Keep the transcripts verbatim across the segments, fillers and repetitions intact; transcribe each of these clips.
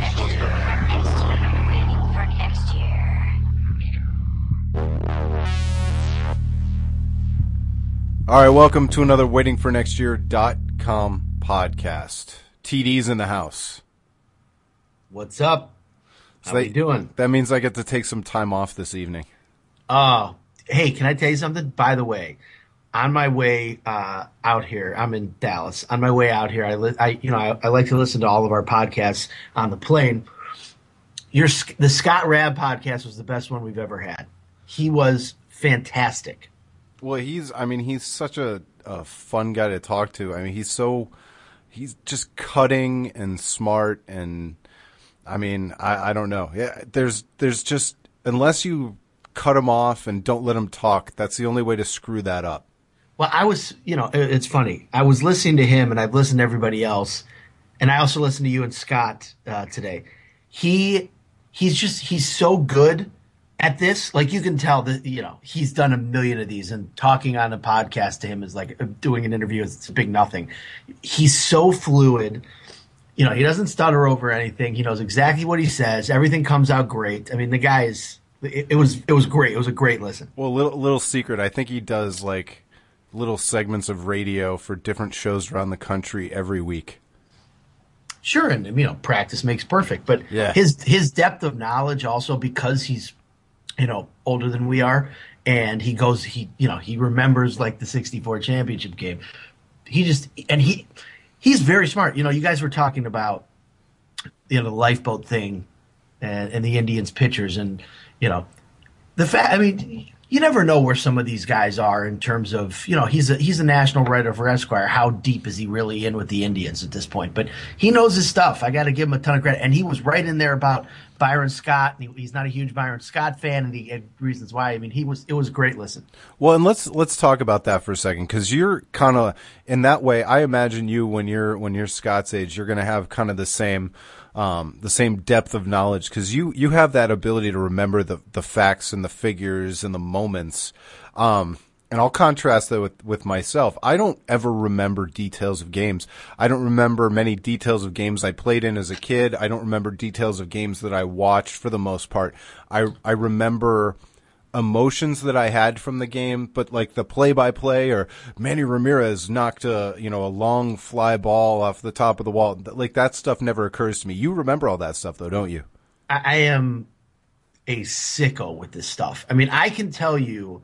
All right, welcome to another waiting for next year dot com podcast. T D's in the house. What's up? So How that, you doing? That means I get to take some time off this evening. Oh, hey, can I tell you something? By the way, on my way uh, out here, I'm in Dallas. On my way out here, I, li- I you know, I, I like to listen to all of our podcasts on the plane. Your the Scott Raab podcast was the best one we've ever had. He was fantastic. Well, he's, I mean, he's such a, a fun guy to talk to. I mean, he's so, he's just cutting and smart. And I mean, I, I don't know. Yeah, there's, there's just, unless you cut him off and don't let him talk, that's the only way to screw that up. Well, I was, you know, it, it's funny. I was listening to him and I've listened to everybody else. And I also listened to you and Scott uh, today. He, he's just, he's so good at this. Like, you can tell that, you know, he's done a million of these, and talking on a podcast to him is like doing an interview. It's a big nothing. He's so fluid. You know, he doesn't stutter over anything. He knows exactly what he says. Everything comes out great. I mean, the guy is, it, it was, it was great. It was a great listen. Well, little, little secret. I think he does like little segments of radio for different shows around the country every week. Sure. And, you know, practice makes perfect, but yeah. his, his depth of knowledge also, because he's, you know, older than we are, and he goes, he, you know, he remembers like the sixty-four championship game. He just, and he, he's very smart. You know, you guys were talking about, you know, the lifeboat thing and, and the Indians pitchers, and, you know, the fact, I mean, you never know where some of these guys are in terms of, you know, he's a, he's a national writer for Esquire. How deep is he really in with the Indians at this point? But he knows his stuff. I got to give him a ton of credit. And he was right in there about Byron Scott. And he, he's not a huge Byron Scott fan, and he had reasons why. I mean, he was, it was a great listen. Well, and let's, let's talk about that for a second. Cause you're kind of in that way. I imagine you, when you're, when you're Scott's age, you're going to have kind of the same, um, the same depth of knowledge, because you, you have that ability to remember the, the facts and the figures and the moments. Um, and I'll contrast that with, with myself. I don't ever remember details of games. I don't remember many details of games I played in as a kid. I don't remember details of games that I watched for the most part. I, I remember emotions that I had from the game, but like the play-by-play, or Manny Ramirez knocked a, you know, a long fly ball off the top of the wall. Like, that stuff never occurs to me. You remember all that stuff though, don't you? I, I am a sicko with this stuff. I mean, I can tell you,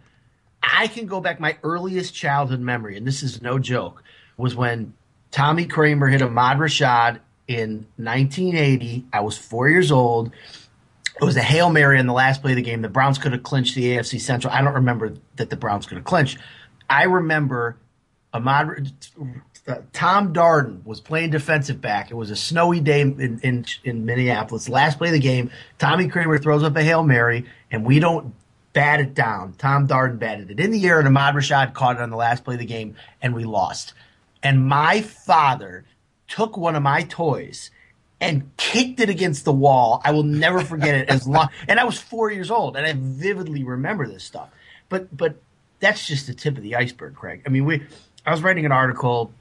I can go back, my earliest childhood memory, and this is no joke, was when Tommy Kramer hit Ahmad Rashad in nineteen eighty. I was four years old. It was a Hail Mary in the last play of the game. The Browns could have clinched the A F C Central. I don't remember that the Browns could have clinched. I remember Ahmad, uh, Tom Darden was playing defensive back. It was a snowy day in, in, in Minneapolis. Last play of the game, Tommy Kramer throws up a Hail Mary, and we don't bat it down. Tom Darden batted it in the air, and Ahmad Rashad caught it on the last play of the game, and we lost. And my father took one of my toys and kicked it against the wall. I will never forget it as long. And I was four years old, and I vividly remember this stuff. But but that's just the tip of the iceberg, Craig. I mean, we. I was writing an article,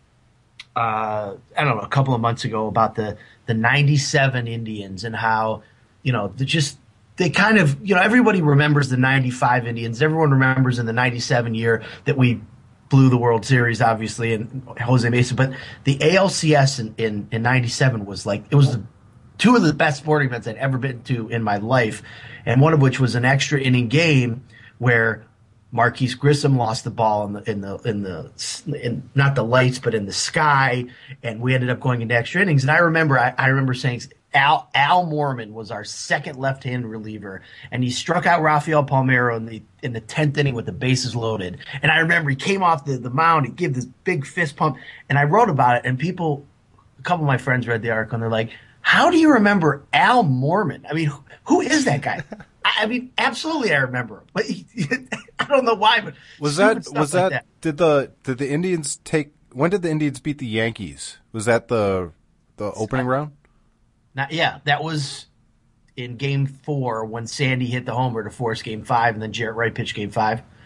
uh, I don't know, a couple of months ago about the the ninety-seven Indians, and how, you know, they just they kind of, you know, everybody remembers the ninety-five Indians. Everyone remembers in the ninety-seven year that we blew the World Series, obviously, and Jose Mesa. But the A L C S in, in, in ninety-seven was like, it was the, two of the best sporting events I'd ever been to in my life, and one of which was an extra inning game where Marquise Grissom lost the ball in the in the in the in not the lights but in the sky, and we ended up going into extra innings. And I remember I, I remember saying Al Al Mormon was our second left-hand reliever, and he struck out Rafael Palmeiro in the in the tenth inning with the bases loaded. And I remember he came off the, the mound, he gave this big fist pump, and I wrote about it. And people, a couple of my friends read the article, and they're like, "How do you remember Al Mormon? I mean, who, who is that guy?" I mean, absolutely, I remember him, but he, I don't know why. But was that was that, like that did the did the Indians take? When did the Indians beat the Yankees? Was that the the opening not, round? Not yeah, that was in Game Four when Sandy hit the homer to force Game Five, and then Jarrett Wright pitched Game Five.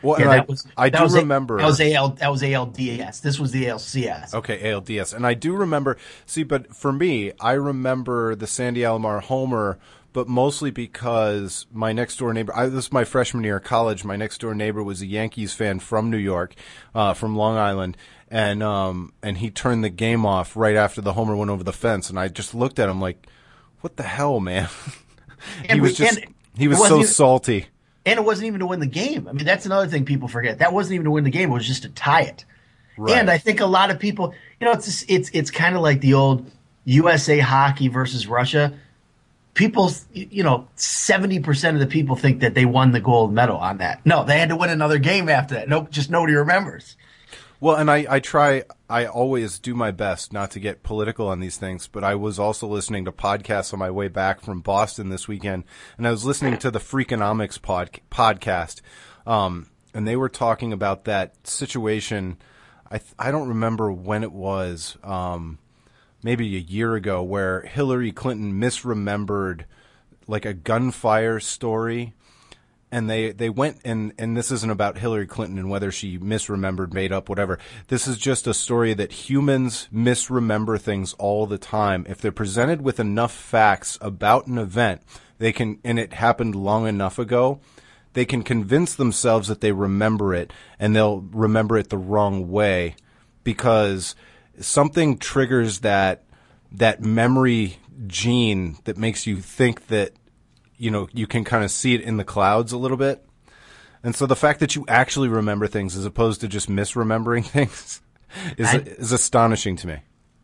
Well, Yeah, and that I, was I that do was remember. A, that was A L that was A L D S. This was the A L C S. Okay, A L D S. And I do remember, see, but for me, I remember the Sandy Alomar homer, but mostly because my next door neighbor, I, this was my freshman year of college, my next door neighbor was a Yankees fan from New York, uh, from Long Island, and um, and he turned the game off right after the homer went over the fence, and I just looked at him like, what the hell, man? he And was we- just, and he was it wasn't so even- salty. And it wasn't even to win the game. I mean, that's another thing people forget. That wasn't even to win the game. It was just to tie it. Right. And I think a lot of people, you know, it's it's it's kind of like the old U S A hockey versus Russia. People, you know, seventy percent of the people think that they won the gold medal on that. No, they had to win another game after that. Nope, just nobody remembers. Well, and I, I try, I always do my best not to get political on these things, but I was also listening to podcasts on my way back from Boston this weekend, and I was listening to the Freakonomics pod, podcast, um, and they were talking about that situation. I, I don't remember when it was, um, maybe a year ago, where Hillary Clinton misremembered like a gunfire story. And they, they went, and, and this isn't about Hillary Clinton and whether she misremembered, made up, whatever. This is just a story that humans misremember things all the time. If they're presented with enough facts about an event, they can, and it happened long enough ago, they can convince themselves that they remember it, and they'll remember it the wrong way because something triggers that, that memory gene that makes you think that, you know, you can kind of see it in the clouds a little bit. And so the fact that you actually remember things as opposed to just misremembering things is I, is astonishing to me.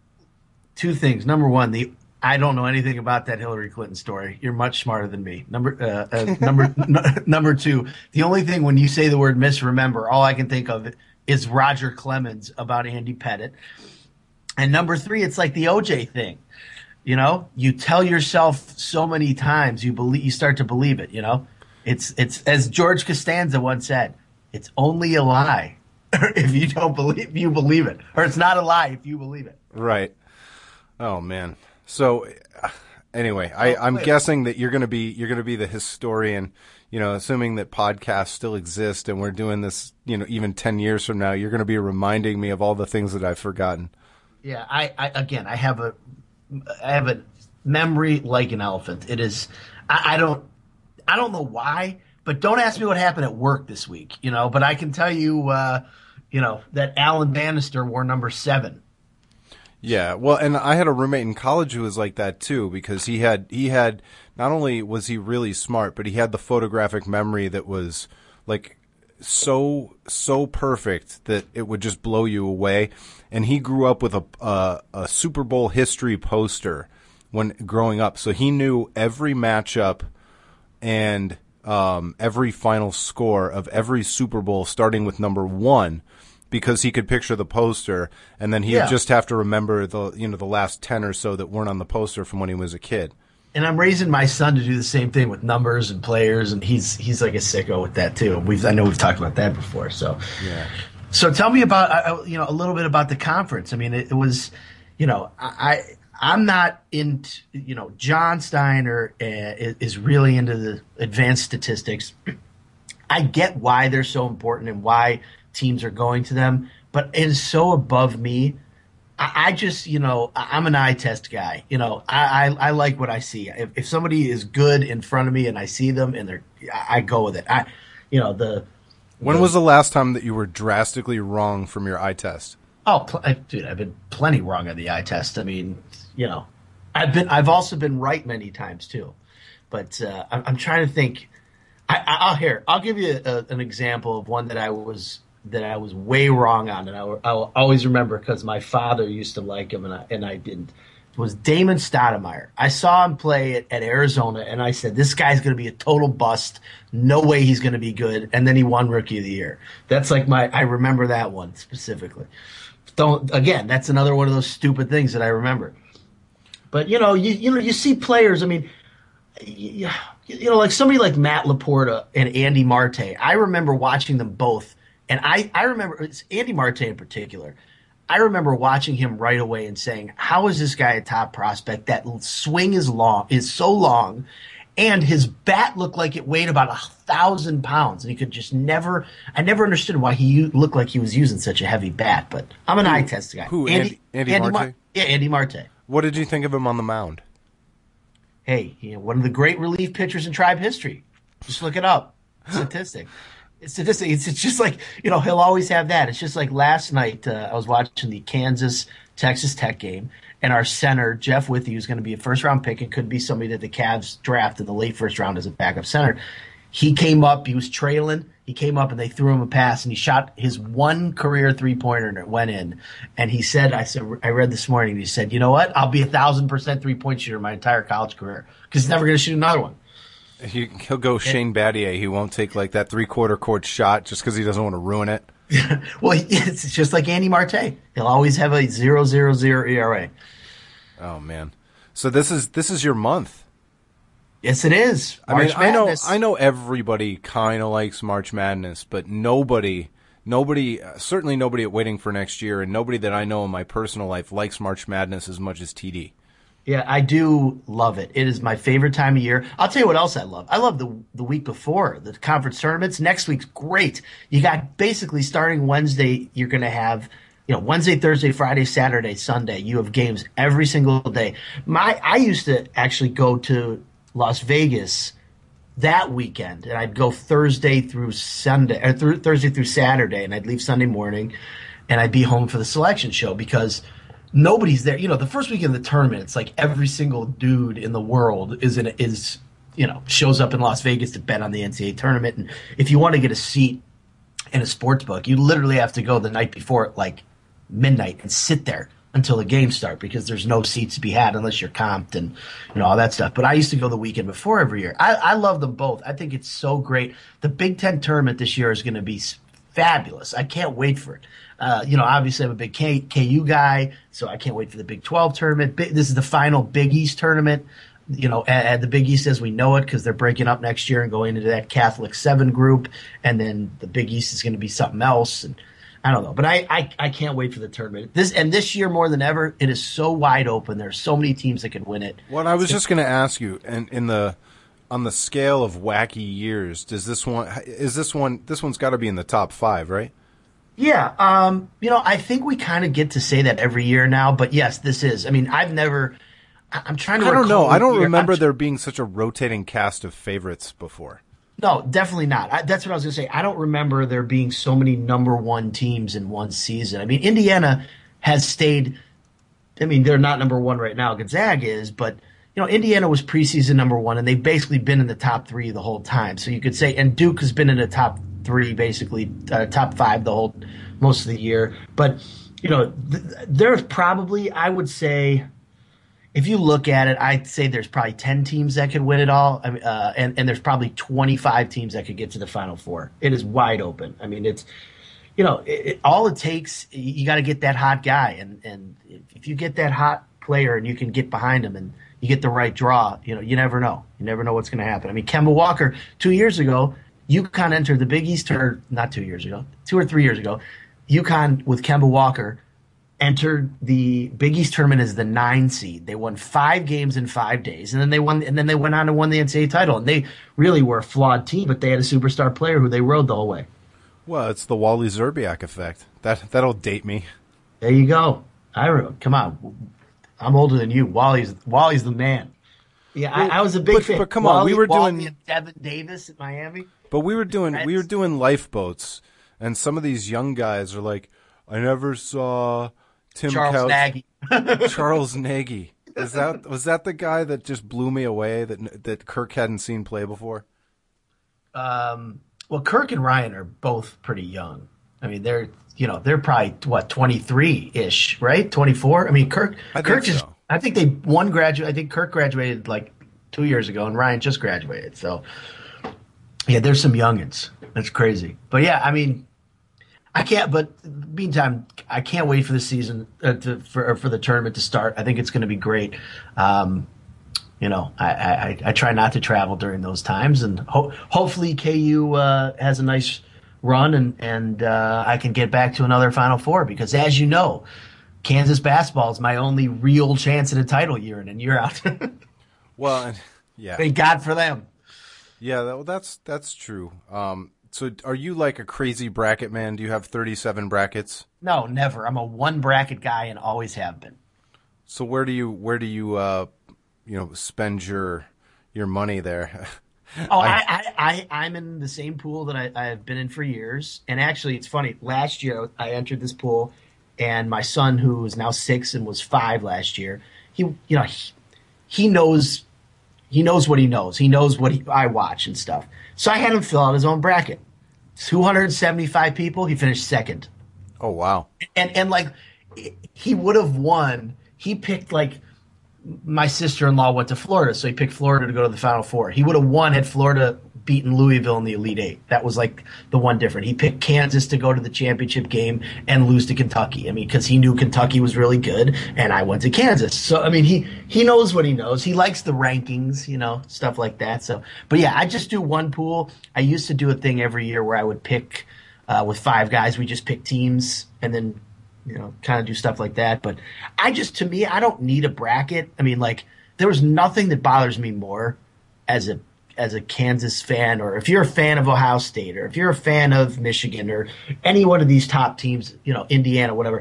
Two things. Number one, the I don't know anything about that Hillary Clinton story. You're much smarter than me. Number uh, uh, number n- number two, the only thing when you say the word misremember, all I can think of is Roger Clemens about Andy Pettitte. And number three, it's like the O J thing. You know, you tell yourself so many times, you believe, you start to believe it. You know, it's it's as George Costanza once said, "It's only a lie if you don't believe you believe it, or it's not a lie if you believe it." Right. Oh man. So anyway, I, I'm guessing that you're going to be you're going to be the historian. You know, assuming that podcasts still exist and we're doing this, you know, even ten years from now, you're going to be reminding me of all the things that I've forgotten. Yeah, I, I again, I have a. I have a memory like an elephant. It is, I, I don't, I don't know why, but don't ask me what happened at work this week, you know, but I can tell you, uh, you know, that Alan Bannister wore number seven. Yeah. Well, and I had a roommate in college who was like that too, because he had, he had, not only was he really smart, but he had the photographic memory that was like so, so perfect that it would just blow you away. And he grew up with a, a, a Super Bowl history poster when growing up. So he knew every matchup and um, every final score of every Super Bowl starting with number one because he could picture the poster. And then he'd Yeah. just have to remember the, you know, the last ten or so that weren't on the poster from when he was a kid. And I'm raising my son to do the same thing with numbers and players, and he's he's like a sicko with that too. We've I know we've talked about that before. So Yeah. So tell me about uh, you know a little bit about the conference. I mean, it, it was, you know, I I'm not into you know John Steiner uh, is, is really into the advanced statistics. I get why they're so important and why teams are going to them, but it is so above me. I, I just you know I'm an eye test guy. You know, I I, I like what I see. If, if somebody is good in front of me and I see them and they're, I, I go with it. I, you know the. When was the last time that you were drastically wrong from your eye test? Oh, pl- I- dude, I've been plenty wrong on the eye test. I mean, you know, I've been, I've also been right many times too. But uh, I'm, I'm trying to think. I, I, I'll here. I'll give you a, an example of one that I was that I was way wrong on, and I will, I will always remember because my father used to like him, and I and I didn't. It was Damon Stoudemire. I saw him play at, at Arizona, and I said, "This guy's going to be a total bust. No way he's going to be good." And then he won Rookie of the Year. That's like my. I remember that one specifically. Don't again. That's another one of those stupid things that I remember. But you know, you you know, you see players. I mean, you, you know, like somebody like Matt Laporta and Andy Marte. I remember watching them both, and I I remember it's Andy Marte in particular. I remember watching him right away and saying, "How is this guy a top prospect? That swing is long, is so long, and his bat looked like it weighed about a thousand pounds, and he could just never. I never understood why he looked like he was using such a heavy bat. But I'm an eye test guy. Who? Andy, Andy, Andy Marte? Mar- yeah, Andy Marte. What did you think of him on the mound? Hey, you know, one of the great relief pitchers in Tribe history. Just look it up. Statistic. It's statistic. It's, it's just like, you know, he'll always have that. It's just like last night uh, I was watching the Kansas Texas Tech game, and our center, Jeff Withey, who's going to be a first-round pick and could be somebody that the Cavs draft in the late first round as a backup center, he came up, he was trailing, he came up and they threw him a pass, and he shot his one career three-pointer and it went in. And he said, I said, I read this morning, he said, you know what, I'll be a one thousand percent three-point shooter my entire college career because he's never going to shoot another one. He, he'll go Shane Battier. He won't take like that three-quarter court shot just because he doesn't want to ruin it. Well, it's just like Andy Marte. He'll always have a zero zero zero E R A. Oh man! So this is this is your month. Yes, it is. March I mean, Madness. I know I know everybody kind of likes March Madness, but nobody, nobody, uh, certainly nobody at Waiting for Next Year, and nobody that I know in my personal life likes March Madness as much as T D. Yeah, I do love it. It is my favorite time of year. I'll tell you what else I love. I love the the week before, the conference tournaments. Next week's great. You got basically starting Wednesday, you're going to have, you know, Wednesday, Thursday, Friday, Saturday, Sunday. You have games every single day. My I used to actually go to Las Vegas that weekend, and I'd go Thursday through Sunday, or th- Thursday through Saturday, and I'd leave Sunday morning, and I'd be home for the selection show because nobody's there. You know, the first weekend of the tournament, it's like every single dude in the world is in is you know shows up in Las Vegas to bet on the N C double A tournament. And if you want to get a seat in a sports book, you literally have to go the night before at like midnight and sit there until the games start because there's no seats to be had unless you're comped and you know all that stuff. But I used to go the weekend before every year. I, I love them both. I think it's so great. The Big Ten tournament this year is going to be fabulous. I can't wait for it. Uh, you know, obviously I'm a big K, KU guy, so I can't wait for the Big twelve tournament. Big, this is the final Big East tournament, you know, at, at the Big East as we know it because they're breaking up next year and going into that Catholic seven group, and then the Big East is going to be something else. And I don't know, but I, I, I can't wait for the tournament. This and this year more than ever, it is so wide open. There's so many teams that can win it. Well, I was so, just going to ask you, and in the on the scale of wacky years, does this one is this one this one's got to be in the top five, right? Yeah, um, you know, I think we kind of get to say that every year now, but yes, this is. I mean, I've never. I'm trying to. I don't know. I don't year. remember I'm, there being such a rotating cast of favorites before. No, definitely not. I, that's what I was going to say. I don't remember there being so many number one teams in one season. I mean, Indiana has stayed. I mean, they're not number one right now. Gonzaga is, but you know, Indiana was preseason number one, and they've basically been in the top three the whole time. So you could say, and Duke has been in the top three, basically uh, top five the whole most of the year. But you know, th- there's probably, I would say, if you look at it, I'd say there's probably ten teams that could win it all, I mean, uh, and and there's probably twenty-five teams that could get to the Final Four. It is wide open. I mean, it's you know, it, it, all it takes, you got to get that hot guy, and and if you get that hot player and you can get behind him and you get the right draw, you know, you never know. You never know what's going to happen. I mean, Kemba Walker two years ago. UConn entered the Big East, or not two years ago, two or three years ago. UConn with Kemba Walker entered the Big East tournament as the nine seed. They won five games in five days, and then they won. And then they went on to win the N C double A title. And they really were a flawed team, but they had a superstar player who they rode the whole way. Well, it's the Wally Zerbiak effect. That that'll date me. There you go. I come on. I'm older than you. Wally's Wally's the man. Yeah, well, I, I was a big but, fan. But come Wally, on, we were Wally doing and Devin Davis at Miami. But we were doing we were doing lifeboats, and some of these young guys are like, I never saw Tim Charles Couch- Nagy. Charles Nagy. Is that was that the guy that just blew me away that that Kirk hadn't seen play before? Um, well, Kirk and Ryan are both pretty young. I mean, they're you know they're probably what twenty-three ish, right? twenty-four. I mean, Kirk. I Kirk think just. so. I think they one graduate. I think Kirk graduated like two years ago, and Ryan just graduated. So. Yeah, there's some youngins. That's crazy. But yeah, I mean, I can't. But meantime, I can't wait for the season uh, to, for for the tournament to start. I think it's going to be great. Um, you know, I, I, I try not to travel during those times, and ho- hopefully K U uh, has a nice run, and and uh, I can get back to another Final Four because, as you know, Kansas basketball is my only real chance at a title year in and year out. Well. Yeah. Thank God for them. Yeah, that, well, that's that's true. Um, so are you like a crazy bracket man? Do you have thirty-seven brackets? No, never. I'm a one bracket guy and always have been. So where do you where do you uh, you know spend your your money there? Oh, I, I, I, I'm in the same pool that I, I've been in for years. And actually, it's funny. Last year, I entered this pool, and my son, who is now six and was five last year, he, you know, he, he knows, he knows what he knows. He knows what he, I watch and stuff. So I had him fill out his own bracket. two hundred seventy-five people. He finished second. Oh wow! And and like, he would have won. He picked like. My sister-in-law went to Florida, so he picked Florida to go to the Final Four. He would have won had Florida beaten Louisville in the Elite Eight. That was like the one different. He picked Kansas to go to the championship game and lose to Kentucky. I mean, because he knew Kentucky was really good, and I went to Kansas. So, I mean, he, he knows what he knows. He likes the rankings, you know, stuff like that. So, but yeah, I just do one pool. I used to do a thing every year where I would pick uh, with five guys. We just pick teams, and then you know, kind of do stuff like that. But I just, to me, I don't need a bracket. I mean, like, there was nothing that bothers me more as a as a Kansas fan, or if you're a fan of Ohio State, or if you're a fan of Michigan, or any one of these top teams, you know, Indiana, whatever.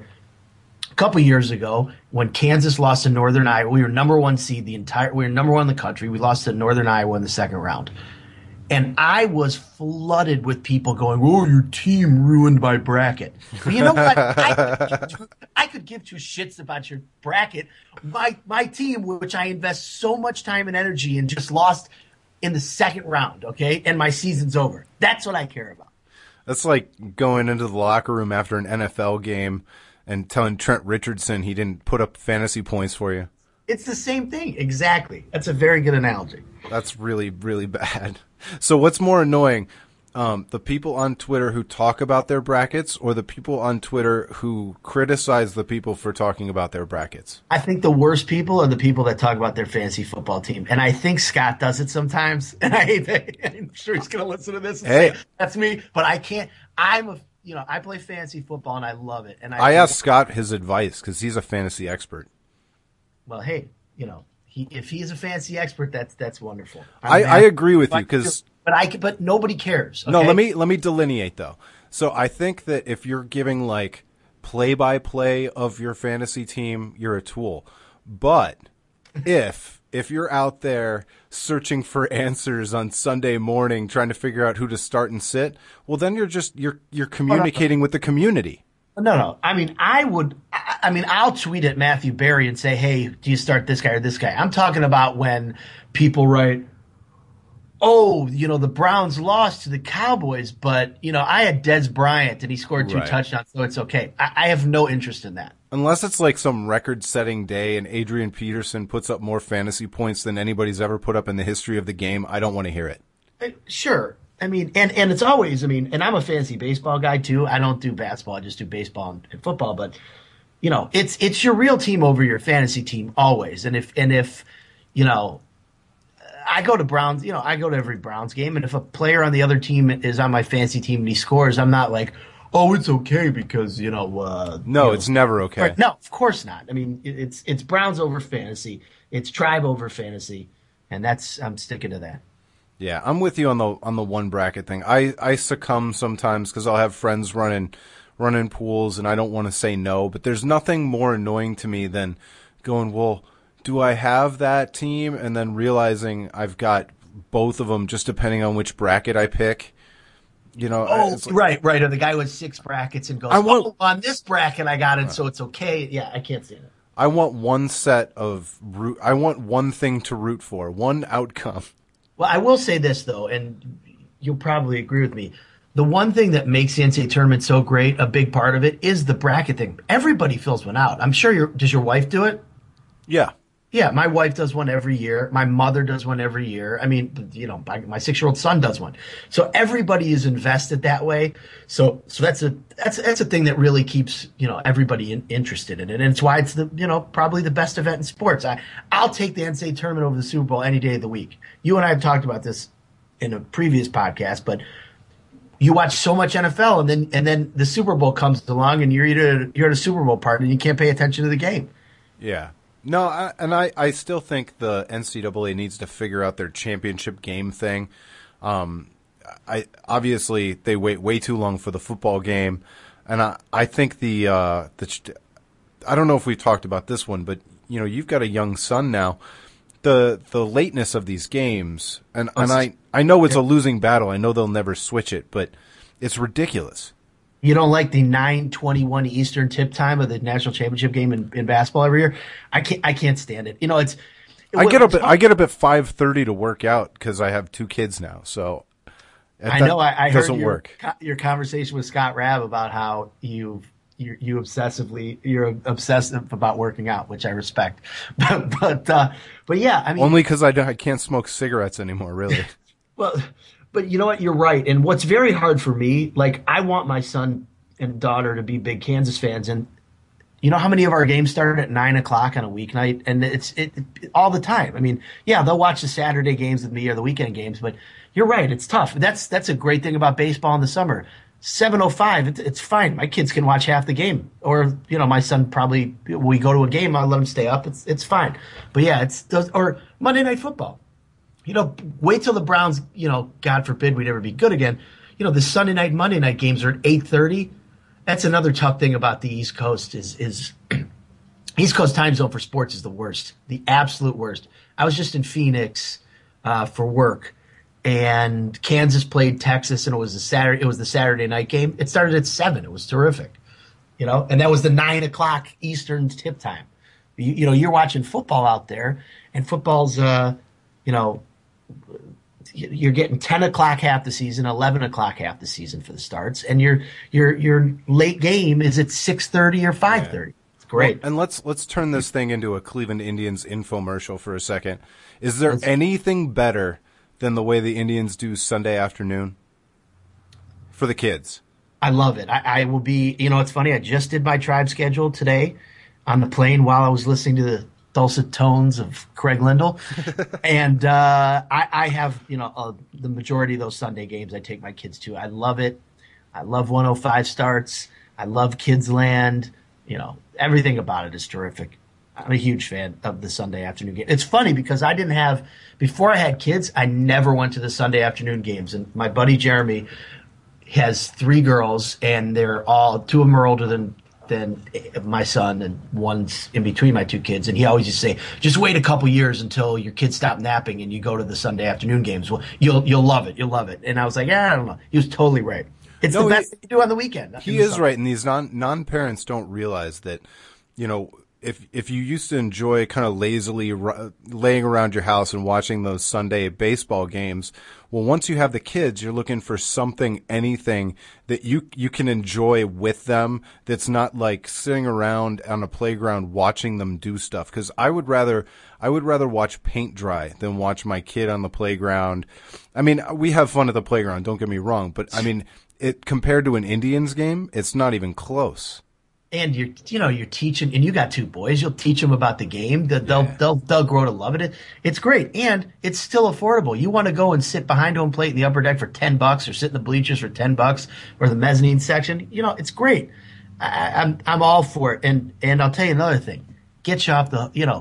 A couple years ago, when Kansas lost to Northern Iowa, we were number one seed the entire. We were number one in the country. We lost to Northern Iowa in the second round. And I was flooded with people going, "Oh, your team ruined my bracket." Well, you know what? I could, give two, I could give two shits about your bracket. My my team, which I invest so much time and energy in, just lost in the second round. Okay, and my season's over. That's what I care about. That's like going into the locker room after an N F L game and telling Trent Richardson he didn't put up fantasy points for you. It's the same thing. Exactly. That's a very good analogy. That's really, really bad. So what's more annoying, um, the people on Twitter who talk about their brackets, or the people on Twitter who criticize the people for talking about their brackets? I think the worst people are the people that talk about their fantasy football team. And I think Scott does it sometimes. And I hate that. I'm sure he's going to listen to this and hey. say, that's me. But I can't. I'm a, you know, I play fantasy football and I love it. And I, I asked Scott his advice because he's a fantasy expert. Well, hey, you know, he, if he's a fantasy expert, that's that's wonderful. I, I agree with you because, but I but nobody cares. Okay? No, let me let me delineate though. So I think that if you're giving like play by play of your fantasy team, you're a tool. But if if you're out there searching for answers on Sunday morning, trying to figure out who to start and sit, well, then you're just you're you're communicating with the community. No, no. I mean, I would. I, I mean, I'll tweet at Matthew Berry and say, "Hey, do you start this guy or this guy?" I'm talking about when people write, "Oh, you know, the Browns lost to the Cowboys, but you know, I had Dez Bryant and he scored two right. touchdowns, so it's okay." I, I have no interest in that. Unless it's like some record-setting day and Adrian Peterson puts up more fantasy points than anybody's ever put up in the history of the game, I don't want to hear it. Sure. I mean, and, and it's always, I mean, and I'm a fantasy baseball guy too. I don't do basketball. I just do baseball and, and football. But, you know, it's it's your real team over your fantasy team always. And if, and if, you know, I go to Browns, you know, I go to every Browns game. And if a player on the other team is on my fantasy team and he scores, I'm not like, oh, it's okay because, you know. Uh, no, you know, it's never okay. Right, no, of course not. I mean, it, it's it's Browns over fantasy. It's tribe over fantasy. And that's, I'm sticking to that. Yeah, I'm with you on the on the one bracket thing. I, I succumb sometimes because I'll have friends running running pools and I don't want to say no. But there's nothing more annoying to me than going, well, do I have that team? And then realizing I've got both of them just depending on which bracket I pick. You know, oh, like, right, right. Or the guy with six brackets and goes, I want, oh, on this bracket I got it, so it's okay. Yeah, I can't stand it. I want one set of root. I want one thing to root for, one outcome. Well, I will say this, though, and you'll probably agree with me. The one thing that makes the N C double A tournament so great, a big part of it, is the bracket thing. Everybody fills one out. I'm sure your does your wife do it? Yeah. Yeah, my wife does one every year. My mother does one every year. I mean, you know, my, my six-year-old son does one. So everybody is invested that way. So so that's a that's that's a thing that really keeps, you know, everybody in, interested in it. And it's why it's the, you know, probably the best event in sports. I I'll take the N C double A tournament over the Super Bowl any day of the week. You and I have talked about this in a previous podcast, but you watch so much N F L and then and then the Super Bowl comes along and you're either you're at a Super Bowl party and you can't pay attention to the game. Yeah. No, I, and I, I still think the N C double A needs to figure out their championship game thing. Um, I obviously they wait way too long for the football game, and I, I think the uh, the I don't know if we've talked about this one, but you know you've got a young son now. The the lateness of these games, and, and I, I know it's a losing battle. I know they'll never switch it, but it's ridiculous. You don't like the nine twenty-one Eastern tip time of the national championship game in, in basketball every year? I can't. I can't stand it. You know, it's. It, I get up. At, I get up at five thirty to work out because I have two kids now. So I know. I, I heard doesn't your, work. your conversation with Scott Rabb about how you you you obsessively you're obsessive about working out, which I respect. But but uh, but yeah, I mean, only because I, I can't smoke cigarettes anymore. Really. Well. But you know what? You're right. And what's very hard for me, like I want my son and daughter to be big Kansas fans. And you know how many of our games started at nine o'clock on a weeknight? And it's it, it all the time. I mean, yeah, they'll watch the Saturday games with me or the weekend games. But you're right. It's tough. That's that's a great thing about baseball in the summer. seven oh five, it, it's fine. My kids can watch half the game. Or, you know, my son probably, we go to a game, I'll let him stay up. It's it's fine. But yeah, it's or Monday Night Football. You know, wait till the Browns, you know, God forbid we'd ever be good again. You know, the Sunday night, Monday night games are at eight thirty. That's another tough thing about the East Coast is is East Coast time zone for sports is the worst, the absolute worst. I was just in Phoenix uh, for work, and Kansas played Texas, and it was a Saturday. It was the Saturday night game. It started at seven. It was terrific, you know, and that was the nine o'clock Eastern tip time. You, you know, you're watching football out there, and football's, uh, you know. You're getting ten o'clock half the season, eleven o'clock half the season for the starts, and your your your late game is at six thirty or five thirty. Yeah. It's great. Well, and let's let's turn this thing into a Cleveland Indians infomercial for a second. Is there let's, anything better than the way the Indians do Sunday afternoon for the kids? I love it. I, I will be. You know, it's funny. I just did my tribe schedule today on the plane while I was listening to the dulcet tones of Craig Lindell. and uh, I, I have, you know, uh, the majority of those Sunday games I take my kids to. I love it. I love one oh five starts. I love Kids Land. You know, everything about it is terrific. I'm a huge fan of the Sunday afternoon game. It's funny because I didn't have, before I had kids, I never went to the Sunday afternoon games. And my buddy Jeremy has three girls, and they're all, two of them are older than than my son, and one's in between my two kids. And he always used to say, just wait a couple years until your kids stop napping and you go to the Sunday afternoon games. Well, you'll you'll love it. You'll love it. And I was like, yeah, I don't know. He was totally right. It's no, the best he, thing you do on the weekend. He is right. And these non non parents don't realize that, you know, if if you used to enjoy kind of lazily r- laying around your house and watching those Sunday baseball games, well, once you have the kids, you're looking for something, anything that you you can enjoy with them that's not like sitting around on a playground watching them do stuff. Because I would rather I would rather watch paint dry than watch my kid on the playground. I mean, we have fun at the playground, don't get me wrong, but I mean, it compared to an Indians game, it's not even close. And you're, you know, you're teaching, and you got two boys. You'll teach them about the game. They'll, yeah. they'll, they'll grow to love it. It's great, and it's still affordable. You want to go and sit behind home plate in the upper deck for ten bucks, or sit in the bleachers for ten bucks, or the mezzanine section. You know, it's great. I, I'm, I'm all for it. And, and I'll tell you another thing. Get you off the, you know,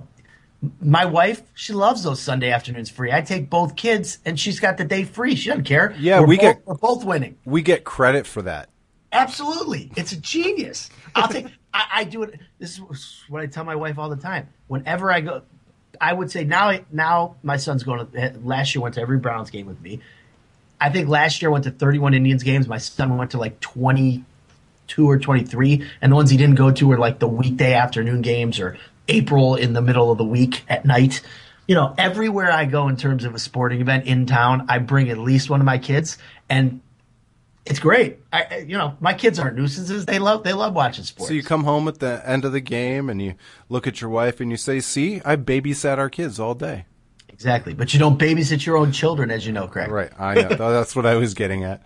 my wife, she loves those Sunday afternoons free. I take both kids, and she's got the day free. She doesn't care. Yeah, we're we both, get we're both winning. We get credit for that. Absolutely. It's a genius. I'll take, I, I do it. This is what I tell my wife all the time. Whenever I go, I would say now, now my son's going to, last year went to every Browns game with me. I think last year went to thirty-one Indians games. My son went to like twenty-two or twenty-three. And the ones he didn't go to were like the weekday afternoon games or April in the middle of the week at night. You know, everywhere I go in terms of a sporting event in town, I bring at least one of my kids, and it's great. I, you know, my kids aren't nuisances. They love, they love watching sports. So you come home at the end of the game and you look at your wife and you say, "See, I babysat our kids all day." Exactly, but you don't babysit your own children, as you know, Craig. Right, I know. That's what I was getting at.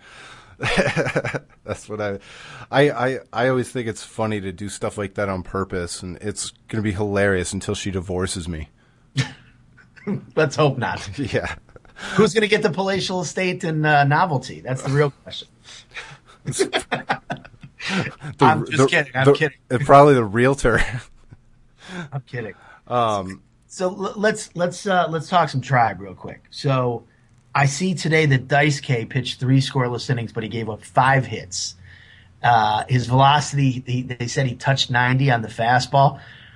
That's what I, I, I, I always think it's funny to do stuff like that on purpose, and it's going to be hilarious until she divorces me. Let's hope not. Yeah. Who's going to get the palatial estate and uh, novelty? That's the real question. the, I'm just the, kidding. I'm the, kidding. Probably the realtor. I'm kidding. Um, So l- let's let's uh, let's talk some Tribe real quick. So I see today that Dice K pitched three scoreless innings, but he gave up five hits. Uh, his velocity, he, they said he touched ninety on the fastball.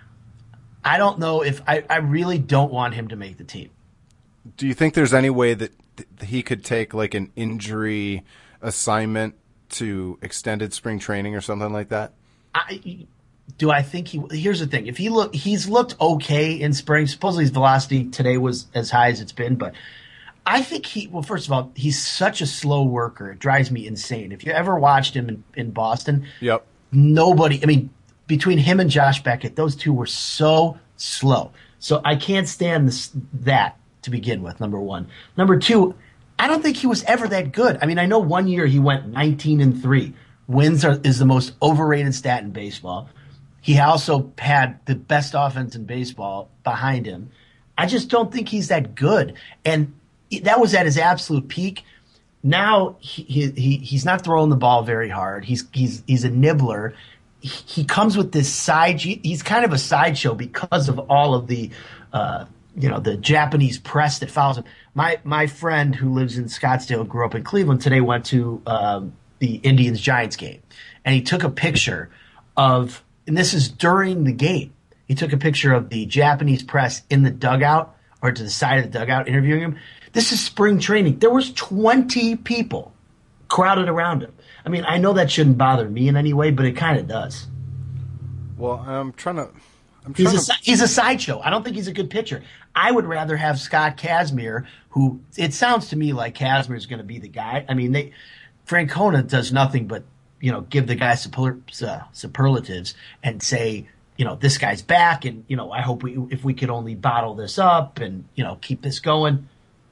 I don't know if I, I really don't want him to make the team. do you think there's any way that th- he could take like an injury assignment to extended spring training or something like that? I, do I think he? Here's the thing: if he look, he's looked okay in spring. Supposedly his velocity today was as high as it's been, but I think he. Well, first of all, he's such a slow worker; it drives me insane. If you ever watched him in, in Boston, Yep. nobody. I mean, between him and Josh Beckett, those two were so slow. So I can't stand this, that to begin with. Number one. Number two, I don't think he was ever that good. I mean, I know one year he went nineteen and three. Wins are, is the most overrated stat in baseball. He also had the best offense in baseball behind him. I just don't think he's that good. And that was at his absolute peak. Now he, he he's not throwing the ball very hard. He's he's he's a nibbler. He, he comes with this side. He's kind of a sideshow because of all of the uh, you know the Japanese press that follows him. My my friend who lives in Scottsdale, grew up in Cleveland. Today went to um, the Indians Giants game, and he took a picture of. And this is during the game. He took a picture of the Japanese press in the dugout or to the side of the dugout interviewing him. This is spring training. There was twenty people crowded around him. I mean, I know that shouldn't bother me in any way, but it kind of does. Well, I'm trying to. I'm trying He's a, to. he's a sideshow. I don't think he's a good pitcher. I would rather have Scott Kazmir, who it sounds to me like Kazmir is going to be the guy. I mean, they Francona does nothing but you know give the guy super, uh, superlatives and say you know this guy's back, and you know I hope we if we could only bottle this up and you know keep this going.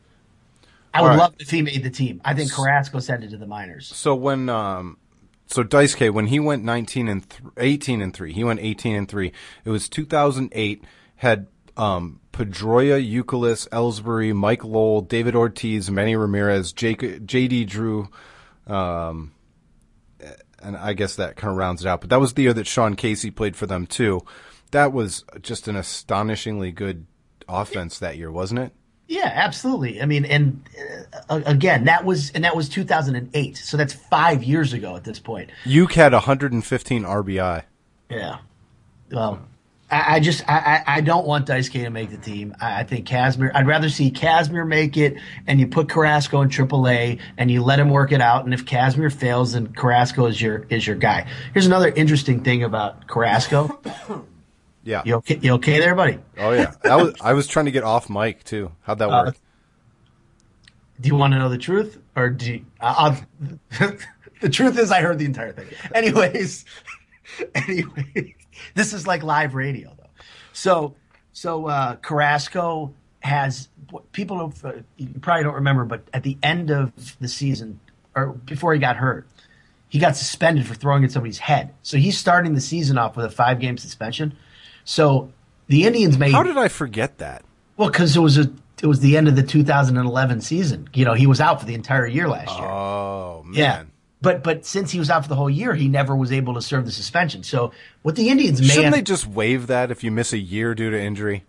I would All right. love if he made the team. I think Carrasco sent it to the minors. So when um, so Dice K when he went nineteen and th- eighteen and three, he went eighteen and three. It was two thousand eight. Had um, Pedroia, Euclid, Ellsbury, Mike Lowell, David Ortiz, Manny Ramirez, Jake, J D Drew, um, and I guess that kind of rounds it out. But that was the year that Sean Casey played for them too. That was just an astonishingly good offense that year, wasn't it? Yeah, absolutely. I mean, and uh, again, that was and that was two thousand eight. So that's five years ago at this point. Uke had one hundred fifteen R B I. Yeah. Well, I, I just I, I don't want Dice K to make the team. I, I think Kazmir. I'd rather see Kazmir make it, and you put Carrasco in triple A, and you let him work it out. And if Kazmir fails, then Carrasco is your is your guy. Here's another interesting thing about Carrasco. Yeah. You okay? You okay there, buddy? Oh yeah. That was I was trying to get off mic too. How'd that Uh, work? Do you want to know the truth, or do you, I'll, the truth is I heard the entire thing. Anyways, anyway, this is like live radio though. So, so uh, Carrasco has people don't, uh, you probably don't remember, but at the end of the season or before he got hurt, he got suspended for throwing at somebody's head. So he's starting the season off with a five game suspension. So the Indians made How did I forget that? well because it was a it was the end of the two thousand eleven season. You know, he was out for the entire year last year. Oh man. Yeah. But but since he was out for the whole year, he never was able to serve the suspension. So what the Indians may Shouldn't have, they just waive that if you miss a year due to injury?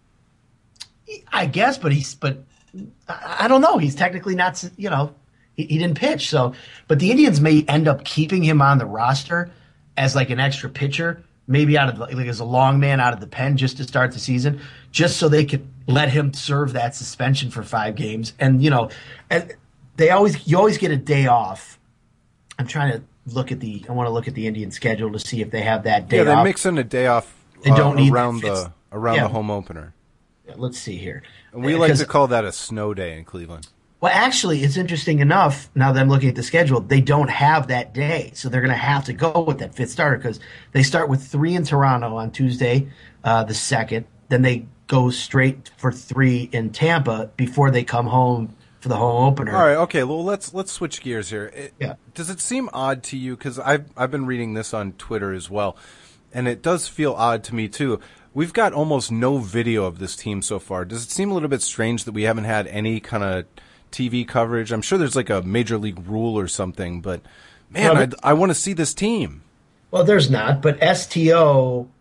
I guess, but he's but I I don't know. He's technically not, you know, he, he didn't pitch. So, but the Indians may end up keeping him on the roster as like an extra pitcher, maybe out of like as a long man out of the pen just to start the season, just so they could let him serve that suspension for five games. And you know, and they always you always get a day off. I'm trying to look at the I want to look at the Indian schedule to see if they have that day Yeah, they off. mix in a day off They uh, don't need around that fits- the around yeah. the home opener. Let's see here. And we like Because- to call that a snow day in Cleveland. Well, actually, it's interesting enough, now that I'm looking at the schedule, they don't have that day. So they're going to have to go with that fifth starter because they start with three in Toronto on Tuesday, uh, the second. Then they go straight for three in Tampa before they come home for the home opener. All right, okay. Well, let's let's switch gears here. It, Yeah. Does it seem odd to you? Because I've I've been reading this on Twitter as well, and it does feel odd to me too. We've got almost no video of this team so far. Does it seem a little bit strange that we haven't had any kind of T V coverage? I'm sure there's like a major league rule or something, but man, Well, I'd- I, want to see this team. Well, there's not, but S T O